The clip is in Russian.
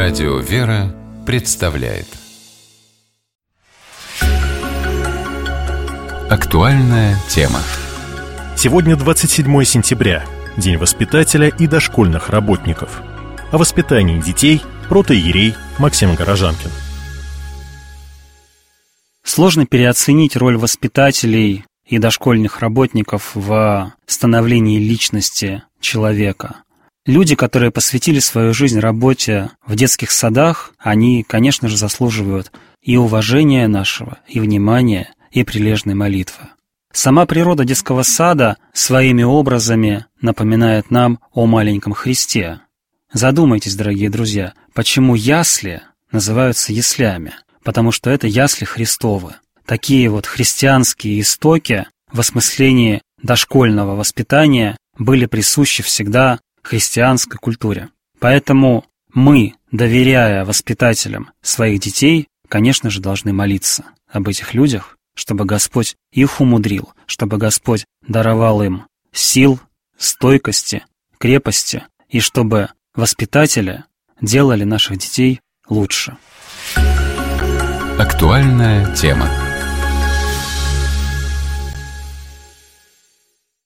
Радио «Вера» представляет актуальная тема. Сегодня 27 сентября, День воспитателя и дошкольных работников. О воспитании детей протоиерей Максим Горожанкин. Сложно переоценить роль воспитателей и дошкольных работников в становлении личности человека. Люди, которые посвятили свою жизнь работе в детских садах, они, конечно же, заслуживают и уважения нашего, и внимания, и прилежной молитвы. Сама природа детского сада своими образами напоминает нам о маленьком Христе. Задумайтесь, дорогие друзья, почему ясли называются яслями? Потому что это ясли Христовы. Такие вот христианские истоки в осмыслении дошкольного воспитания были присущи всегда христианской культуре. Поэтому мы, доверяя воспитателям своих детей, конечно же, должны молиться об этих людях, чтобы Господь их умудрил, чтобы Господь даровал им сил, стойкости, крепости, и чтобы воспитатели делали наших детей лучше. Актуальная тема.